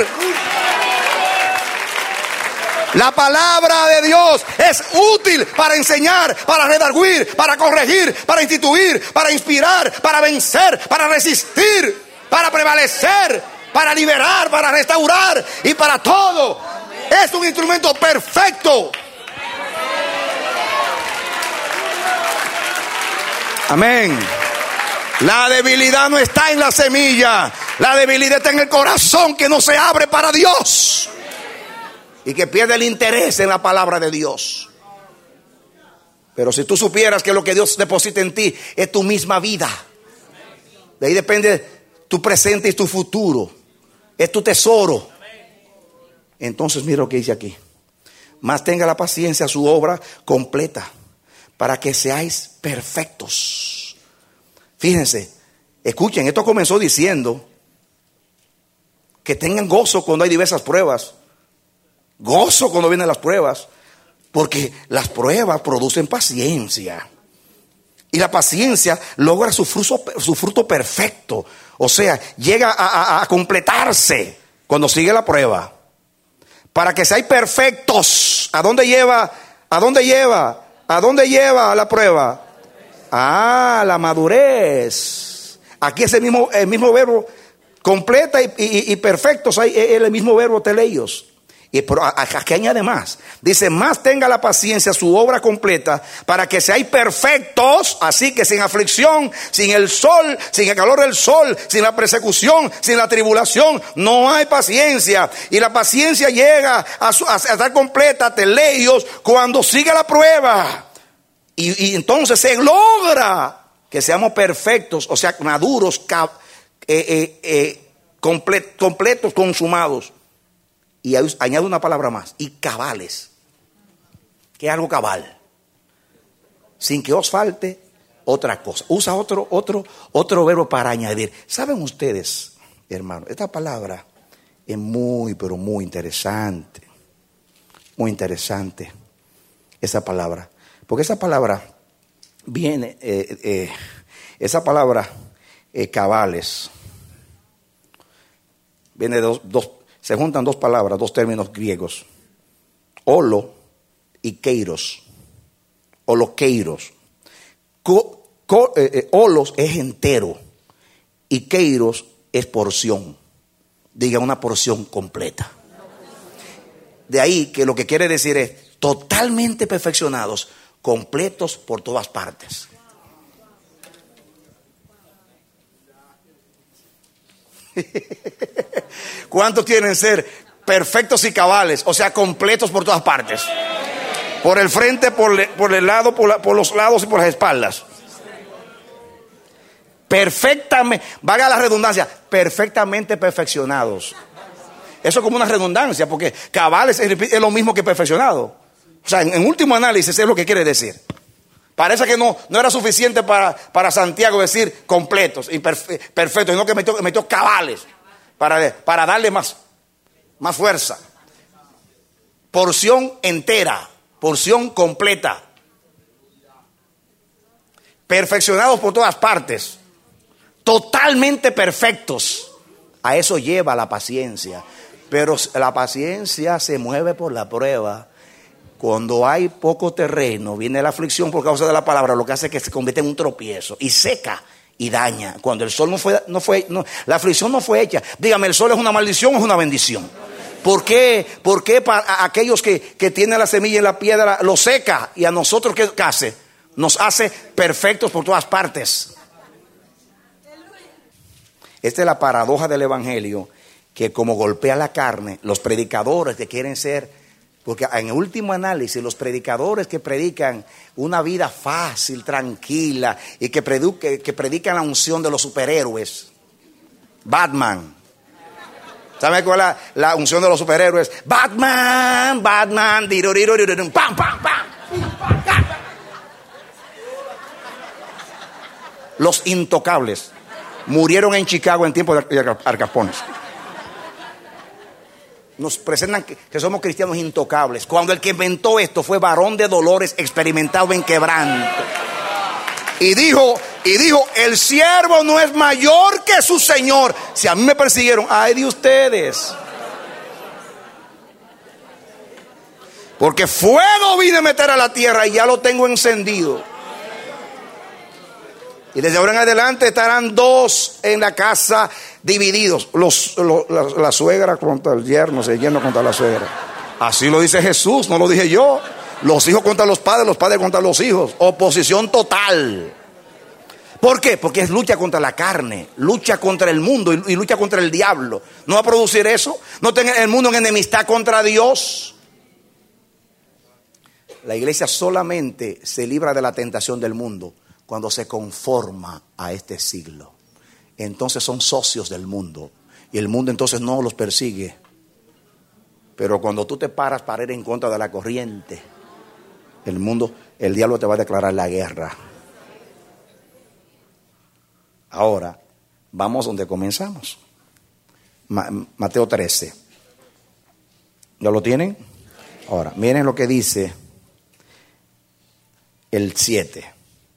La palabra de Dios es útil para enseñar, para redarguir, para corregir, para instituir, para inspirar, para vencer, para resistir, para prevalecer, para liberar, para restaurar y para todo. Es un instrumento perfecto. Amén. La debilidad no está en la semilla, la debilidad está en el corazón que no se abre para Dios y que pierde el interés en la palabra de Dios. Pero si tú supieras que lo que Dios deposita en ti es tu misma vida, de ahí depende tu presente y tu futuro, es tu tesoro. Entonces mira lo que dice aquí: más tenga la paciencia su obra completa, para que seáis perfectos. Fíjense, escuchen, esto comenzó diciendo que tengan gozo cuando hay diversas pruebas. Gozo cuando vienen las pruebas, porque las pruebas producen paciencia. Y la paciencia logra su fruto, su fruto perfecto. O sea, llega a, a, a completarse cuando sigue la prueba. Para que seáis perfectos. ¿A dónde lleva? ¿A dónde lleva? ¿A dónde lleva la prueba? Ah, la madurez. Aquí es el mismo, el mismo verbo, completa y, y, y perfectos. Hay el mismo verbo, teleios. Y pero aquí añade más. Dice: más tenga la paciencia su obra completa, para que seáis perfectos. Así que sin aflicción, sin el sol, sin el calor del sol, sin la persecución, sin la tribulación, no hay paciencia. Y la paciencia llega a, su, a, a estar completa, teleios, cuando sigue la prueba. Y, y entonces se logra que seamos perfectos, o sea, maduros, cap, eh, eh, eh, complet, completos, consumados. Y añado una palabra más: y cabales. ¿Qué es algo cabal? Sin que os falte otra cosa. Usa otro, otro, otro verbo para añadir. ¿Saben ustedes, hermanos? Esta palabra es muy, pero muy interesante. Muy interesante esa palabra. Porque esa palabra viene, eh, eh, esa palabra eh, cabales, viene de dos, dos, se juntan dos palabras, dos términos griegos: holo y keiros. Holokeiros. Co, co, eh, eh, holos es entero y keiros es porción. Diga, una porción completa. De ahí que lo que quiere decir es totalmente perfeccionados, completos por todas partes. ¿Cuántos quieren ser perfectos y cabales? O sea, completos por todas partes. Por el frente, por, le, por el lado, por, la, por los lados y por las espaldas. Perfectamente, valga la redundancia, perfectamente perfeccionados. Eso es como una redundancia, porque cabales es, es lo mismo que perfeccionado. O sea, en, en último análisis es lo que quiere decir. Parece que no, no era suficiente para, para Santiago decir completos y perfe, perfectos, sino que metió, metió cabales para, para darle más, más fuerza. Porción entera, porción completa. Perfeccionados por todas partes, totalmente perfectos. A eso lleva la paciencia. Pero la paciencia se mueve por la prueba. Cuando hay poco terreno, viene la aflicción por causa de la palabra, lo que hace es que se convierte en un tropiezo y seca y daña. Cuando el sol no fue, no fue, no, la aflicción no fue hecha. Dígame, ¿el sol es una maldición o es una bendición? ¿Por qué? ¿Por qué para aquellos que, que tienen la semilla en la piedra lo seca? Y a nosotros, ¿qué hace? Nos hace perfectos por todas partes. Esta es la paradoja del evangelio, que como golpea la carne, los predicadores que quieren ser, porque en último análisis los predicadores que predican una vida fácil, tranquila, y que, predu- que, que predican la unción de los superhéroes, Batman. ¿Saben cuál es la, la unción de los superhéroes? Batman, Batman, dirurirururum, pam, pam, pam. Los intocables murieron en Chicago en tiempo de Al Capone. Nos presentan que, que somos cristianos intocables, cuando el que inventó esto fue varón de dolores, experimentado en quebranto. Y dijo, y dijo, el siervo no es mayor que su señor. Si a mí me persiguieron, ay de ustedes. Porque fuego vine a meter a la tierra y ya lo tengo encendido. Y desde ahora en adelante estarán dos en la casa divididos. Los, los, la, la suegra contra el yerno, el yerno contra la suegra. Así lo dice Jesús, no lo dije yo. Los hijos contra los padres, los padres contra los hijos. Oposición total. ¿Por qué? Porque es lucha contra la carne, lucha contra el mundo y, y lucha contra el diablo. ¿No va a producir eso? ¿No tenga el mundo en enemistad contra Dios? La iglesia solamente se libra de la tentación del mundo cuando se conforma a este siglo. Entonces son socios del mundo y el mundo entonces no los persigue. Pero cuando tú te paras para ir en contra de la corriente, el mundo, el diablo te va a declarar la guerra. Ahora, vamos donde comenzamos. Mateo trece. ¿Ya lo tienen? Ahora, miren lo que dice el siete.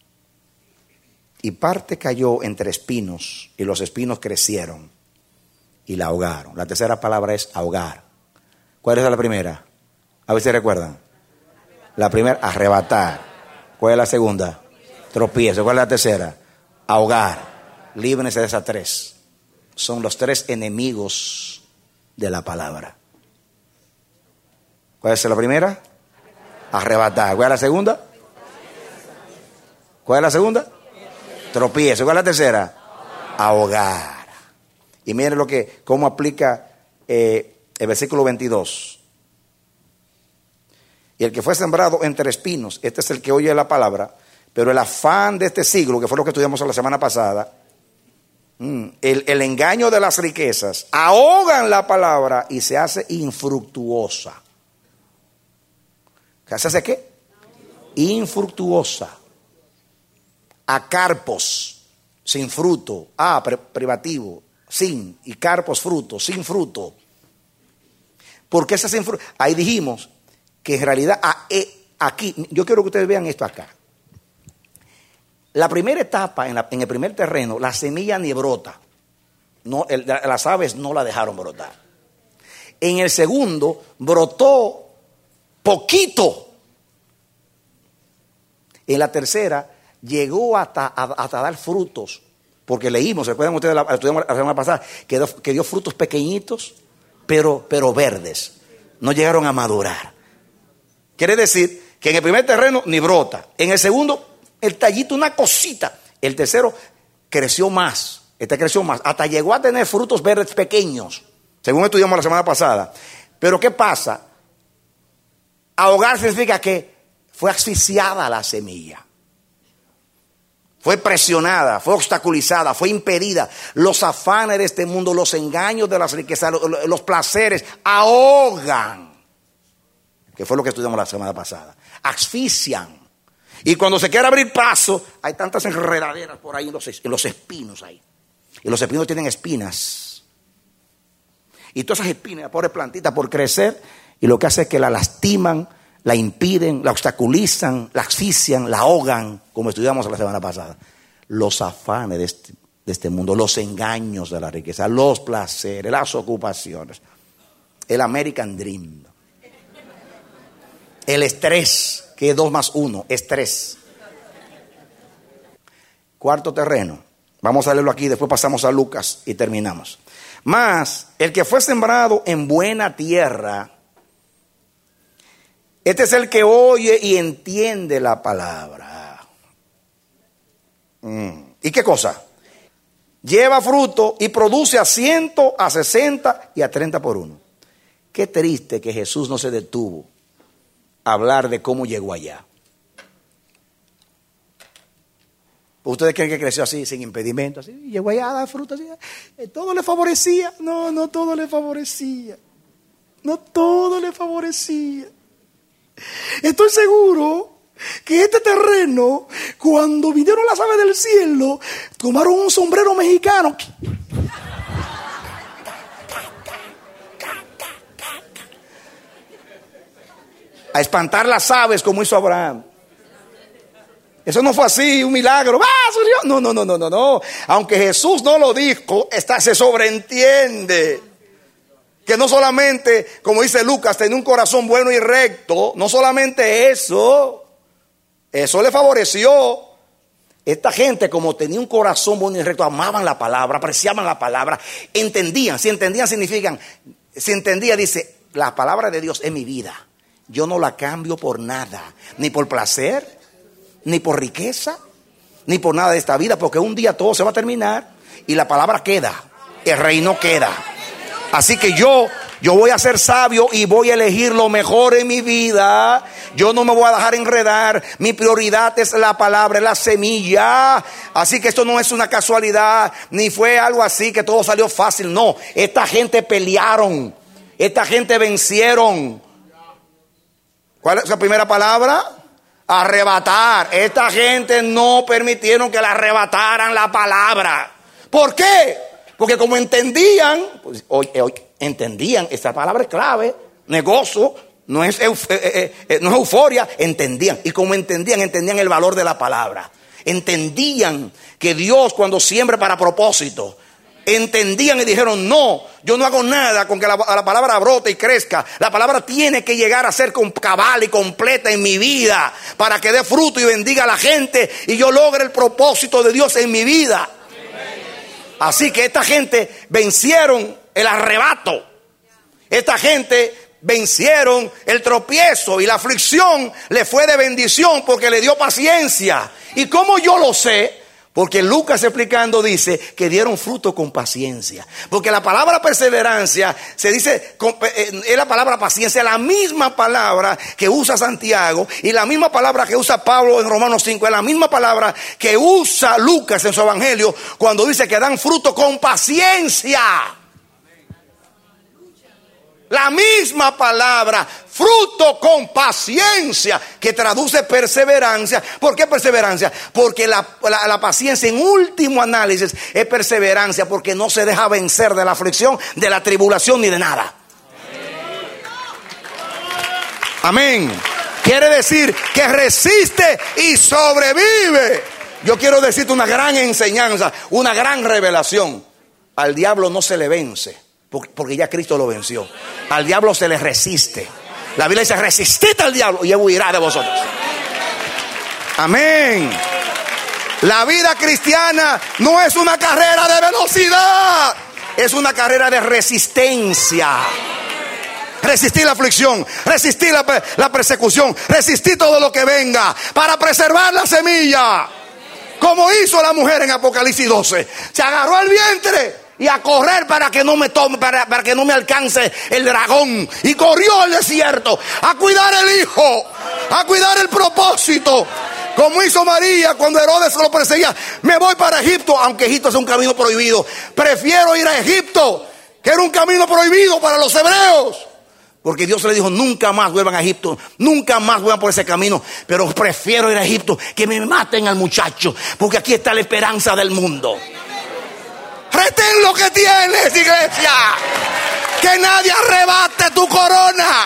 Y parte cayó entre espinos, y los espinos crecieron y la ahogaron. La tercera palabra es ahogar. ¿Cuál es la primera? A ver si recuerdan. La primera, arrebatar. ¿Cuál es la segunda? Tropiezo. ¿Cuál es la tercera? Ahogar. Líbrense de esas tres. Son los tres enemigos de la palabra. ¿Cuál es la primera? Arrebatar. ¿Cuál es la segunda? ¿Cuál es la segunda? Tropiezo. ¿Cuál es la tercera? Ahogar. Y miren lo que, cómo aplica eh, el versículo veintidós. Y el que fue sembrado entre espinos, este es el que oye la palabra, pero el afán de este siglo, que fue lo que estudiamos la semana pasada, el, el engaño de las riquezas, ahogan la palabra y se hace infructuosa. ¿Se hace qué? Infructuosa. A carpos, sin fruto. A, privativo, sin. Y carpos, fruto, sin fruto. ¿Por qué se hace sin fruto? Ahí dijimos que en realidad a, e, aquí, yo quiero que ustedes vean esto acá. La primera etapa, en, la, en el primer terreno, la semilla ni brota. No, el, las aves no la dejaron brotar. En el segundo, brotó poquito. En la tercera, llegó hasta, hasta dar frutos, porque leímos, ¿recuerdan ustedes la, estudiamos la semana pasada, que dio, que dio frutos pequeñitos, pero, pero verdes, no llegaron a madurar. Quiere decir que en el primer terreno ni brota, en el segundo el tallito, una cosita, el tercero creció más, este creció más, hasta llegó a tener frutos verdes pequeños, según estudiamos la semana pasada. Pero ¿qué pasa? Ahogar significa que fue asfixiada la semilla. Fue presionada, fue obstaculizada, fue impedida. Los afanes de este mundo, los engaños de las riquezas, los, los placeres, ahogan. Que fue lo que estudiamos la semana pasada. Asfixian. Y cuando se quiere abrir paso, hay tantas enredaderas por ahí en los, en los espinos ahí. Y los espinos tienen espinas. Y todas esas espinas, la pobre plantita, por crecer, y lo que hace es que la lastiman, la impiden, la obstaculizan, la asfixian, la ahogan, como estudiamos la semana pasada. Los afanes de este, de este mundo, los engaños de la riqueza, los placeres, las ocupaciones, el American Dream, el estrés, que es dos más uno, estrés. Cuarto terreno, vamos a leerlo aquí, después pasamos a Lucas y terminamos. Mas el que fue sembrado en buena tierra, este es el que oye y entiende la palabra. Mm. ¿Y qué cosa? Lleva fruto y produce a ciento, a sesenta y a treinta por uno. Qué triste que Jesús no se detuvo a hablar de cómo llegó allá. ¿Ustedes creen que creció así, sin impedimento? Así, llegó allá a dar fruto, así, todo le favorecía. No, no todo le favorecía. No todo le favorecía. Estoy seguro que este terreno, cuando vinieron las aves del cielo, tomaron un sombrero mexicano a espantar las aves como hizo Abraham. Eso no fue así, un milagro. ¡Ah, surgió! No, no, no, no, no, no. Aunque Jesús no lo dijo, está, se sobreentiende que no solamente, como dice Lucas, tenía un corazón bueno y recto. No solamente eso, eso le favoreció. Esta gente, como tenía un corazón bueno y recto, amaban la palabra, apreciaban la palabra, entendían. Si entendían significan, si entendía, dice, la palabra de Dios es mi vida. Yo no la cambio por nada, ni por placer, ni por riqueza, ni por nada de esta vida, porque un día todo se va a terminar y la palabra queda, el reino queda. Así que yo, yo voy a ser sabio y voy a elegir lo mejor en mi vida. Yo no me voy a dejar enredar. Mi prioridad es la palabra, es la semilla. Así que esto no es una casualidad, ni fue algo así que todo salió fácil. No, esta gente pelearon, esta gente vencieron. ¿Cuál es la primera palabra? Arrebatar. Esta gente no permitieron que le arrebataran la palabra. ¿Por qué? Porque como entendían, pues, hoy, hoy, entendían, esta palabra es clave, negocio, no es, euf, eh, eh, eh, no es euforia, entendían. Y como entendían, entendían el valor de la palabra. Entendían que Dios cuando siembra para propósito, entendían y dijeron, no, yo no hago nada con que la, la palabra brote y crezca. La palabra tiene que llegar a ser cabal y completa en mi vida para que dé fruto y bendiga a la gente y yo logre el propósito de Dios en mi vida. Así que esta gente vencieron el arrebato. Esta gente vencieron el tropiezo y la aflicción le fue de bendición porque le dio paciencia. ¿Y cómo yo lo sé? Porque Lucas explicando dice que dieron fruto con paciencia. Porque la palabra perseverancia se dice, es la palabra paciencia, la misma palabra que usa Santiago y la misma palabra que usa Pablo en Romanos cinco, es la misma palabra que usa Lucas en su evangelio cuando dice que dan fruto con paciencia. La misma palabra, fruto con paciencia, que traduce perseverancia. ¿Por qué perseverancia? Porque la, la, la paciencia en último análisis es perseverancia, porque no se deja vencer de la aflicción, de la tribulación ni de nada. Amén. Quiere decir que resiste y sobrevive. Yo quiero decirte una gran enseñanza, una gran revelación. Al diablo no se le vence, porque ya Cristo lo venció. Al diablo se le resiste. La Biblia dice, resistid al diablo y él huirá de vosotros. Amén. La vida cristiana no es una carrera de velocidad, es una carrera de resistencia. Resistir la aflicción, resistir la, la persecución, resistir todo lo que venga para preservar la semilla. Como hizo la mujer en Apocalipsis doce. Se agarró el vientre y a correr para que no me tome, para, para que no me alcance el dragón. Y corrió al desierto a cuidar el hijo, a cuidar el propósito. Como hizo María cuando Herodes lo perseguía. Me voy para Egipto, aunque Egipto es un camino prohibido. Prefiero ir a Egipto, que era un camino prohibido para los hebreos. Porque Dios le dijo, nunca más vuelvan a Egipto, nunca más vuelvan por ese camino. Pero prefiero ir a Egipto, que me maten al muchacho, porque aquí está la esperanza del mundo. Retén lo que tienes, iglesia. Que nadie arrebate tu corona.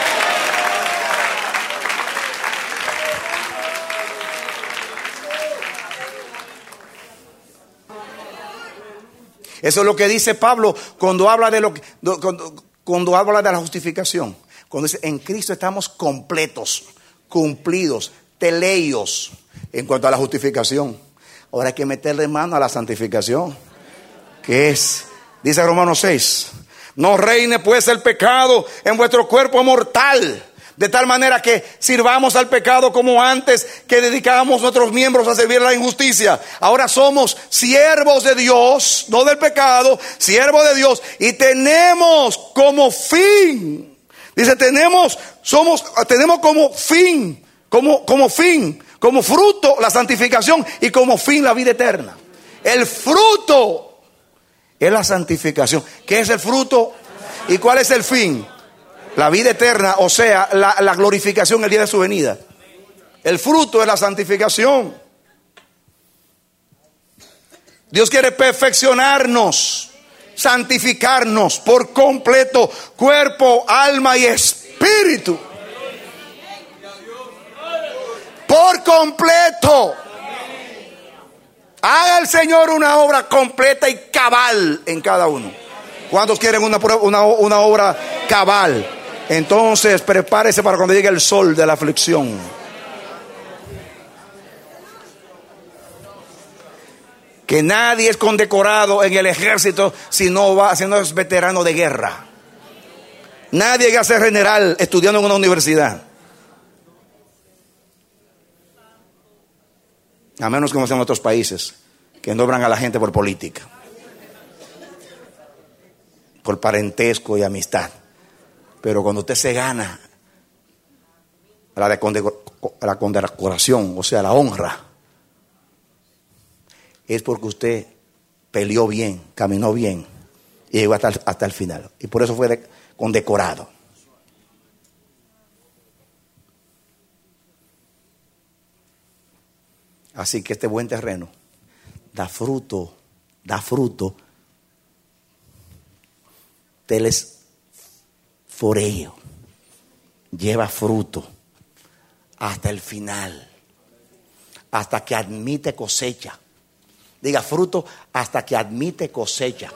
Eso es lo que dice Pablo cuando habla de lo que, cuando, cuando habla de la justificación. Cuando dice, en Cristo estamos completos, cumplidos, teleios en cuanto a la justificación. Ahora hay que meterle mano a la santificación, que es Dice Romanos seis, no reine pues el pecado en vuestro cuerpo mortal, de tal manera que sirvamos al pecado como antes que dedicábamos nuestros miembros a servir a la injusticia. Ahora somos siervos de Dios, no del pecado, siervos de Dios, y tenemos como fin, dice, tenemos, somos, tenemos como fin, como, como fin, como fruto la santificación y como fin la vida eterna. El fruto es la santificación. ¿Qué es el fruto? ¿Y cuál es el fin? La vida eterna, o sea, la, la glorificación el día de su venida. El fruto es la santificación. Dios quiere perfeccionarnos, santificarnos por completo, cuerpo, alma y espíritu. Por completo. Haga el Señor una obra completa y cabal en cada uno. ¿Cuántos quieren una, una, una obra cabal? Entonces prepárese para cuando llegue el sol de la aflicción. Que nadie es condecorado en el ejército si no va, si no es veterano de guerra. Nadie llega a ser general estudiando en una universidad. A menos como sean otros países que nombran a la gente por política, por parentesco y amistad. Pero cuando usted se gana la, de condecor- la condecoración, o sea, la honra, es porque usted peleó bien, caminó bien y llegó hasta el, hasta el final. Y por eso fue de, condecorado. Así que este buen terreno da fruto, da fruto, telesforeo, lleva fruto hasta el final, hasta que admite cosecha. Diga fruto hasta que admite cosecha.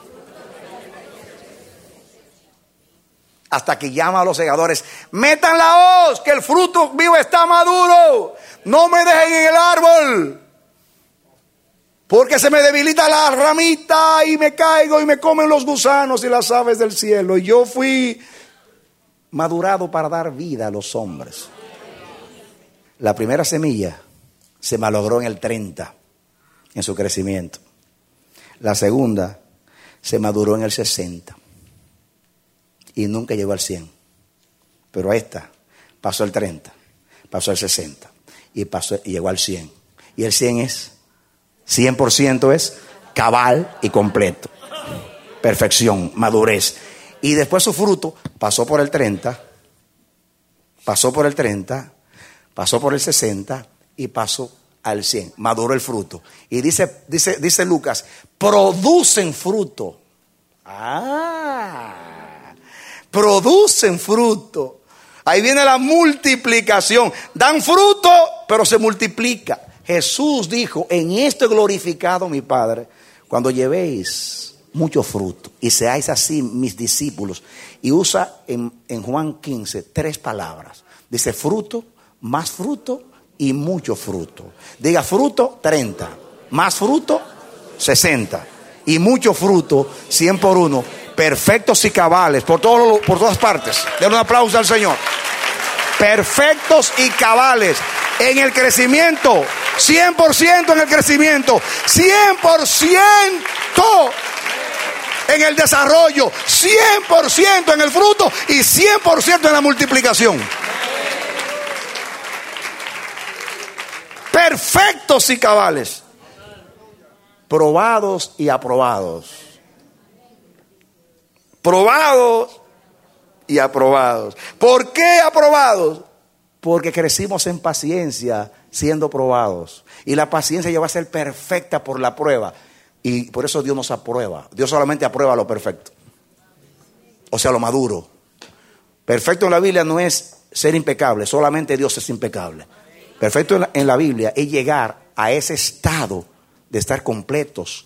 Hasta que llama a los segadores, metan la hoz, que el fruto vivo está maduro. No me dejen en el árbol, porque se me debilita la ramita y me caigo y me comen los gusanos y las aves del cielo. Y yo fui madurado para dar vida a los hombres. La primera semilla se malogró en el treinta, en su crecimiento. La segunda se maduró en el sesenta y nunca llegó al cien. Pero a esta pasó el treinta, pasó el sesenta y pasó y llegó al cien. Y el cien es cien por ciento, es cabal y completo. Perfección, madurez. Y después su fruto pasó por el treinta, pasó por el treinta, pasó por el sesenta y pasó al cien. Maduró el fruto. Y dice, dice, dice Lucas, producen fruto. Ah, producen fruto. Ahí viene la multiplicación. Dan fruto, pero se multiplica. Jesús dijo, en esto he glorificado a mi Padre, cuando llevéis mucho fruto y seáis así mis discípulos. Y usa en, en Juan quince tres palabras. Dice fruto, más fruto y mucho fruto. Diga fruto, treinta. Más fruto, sesenta. Y mucho fruto, cien por uno. Perfectos y cabales por, todo, por todas partes. Den un aplauso al Señor. Perfectos y cabales en el crecimiento. cien por ciento en el crecimiento. cien por ciento en el desarrollo. cien por ciento en el fruto. Y cien por ciento en la multiplicación. Perfectos y cabales. Probados y aprobados. Probados y aprobados. ¿Por qué aprobados? Porque crecimos en paciencia siendo probados. Y la paciencia ya va a ser perfecta por la prueba. Y por eso Dios nos aprueba. Dios solamente aprueba lo perfecto. O sea, lo maduro. Perfecto en la Biblia no es ser impecable. Solamente Dios es impecable. Perfecto en la, en la Biblia es llegar a ese estado de estar completos,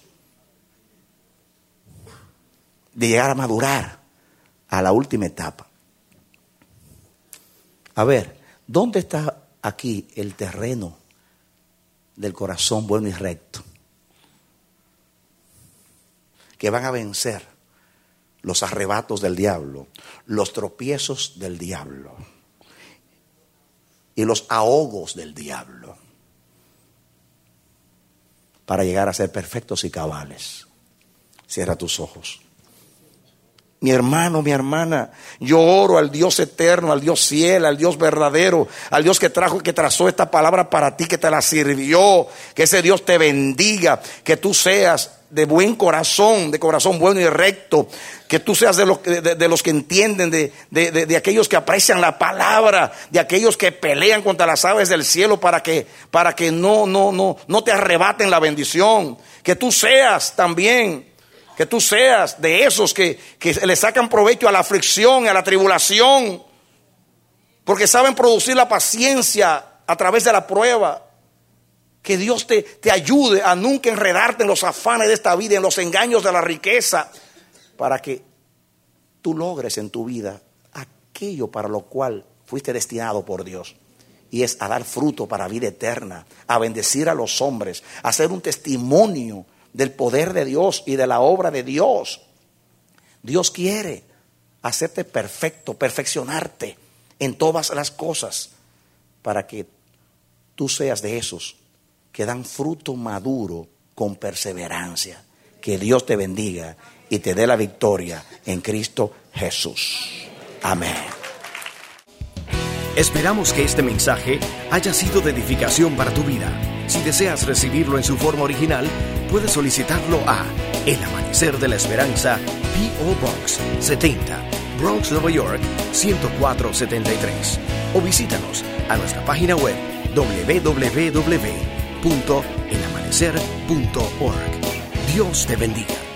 de llegar a madurar a la última etapa. A ver, ¿dónde está aquí el terreno del corazón bueno y recto? Que van a vencer los arrebatos del diablo, los tropiezos del diablo y los ahogos del diablo, para llegar a ser perfectos y cabales. Cierra tus ojos. Mi hermano, mi hermana, yo oro al Dios eterno, al Dios fiel, al Dios verdadero, al Dios que trajo, que trazó esta palabra para ti, que te la sirvió, que ese Dios te bendiga, que tú seas de buen corazón, de corazón bueno y recto, que tú seas de los, de, de los que entienden, de, de, de, de aquellos que aprecian la palabra, de aquellos que pelean contra las aves del cielo para que, para que no, no, no, no te arrebaten la bendición, que tú seas también, que tú seas de esos que, que le sacan provecho a la aflicción y a la tribulación, porque saben producir la paciencia a través de la prueba. Que Dios te, te ayude a nunca enredarte en los afanes de esta vida, en los engaños de la riqueza, para que tú logres en tu vida aquello para lo cual fuiste destinado por Dios. Y es a dar fruto para vida eterna, a bendecir a los hombres, a ser un testimonio del poder de Dios y de la obra de Dios. Dios quiere hacerte perfecto, perfeccionarte en todas las cosas, para que tú seas de esos que dan fruto maduro con perseverancia. Que Dios te bendiga y te dé la victoria en Cristo Jesús. Amén. Esperamos que este mensaje haya sido de edificación para tu vida. Si deseas recibirlo en su forma original, puedes solicitarlo a El Amanecer de la Esperanza, P O Box setenta, Bronx, Nueva York, ciento cuatro setenta y tres. O visítanos a nuestra página web doble u doble u doble u punto el amanecer punto org. Dios te bendiga.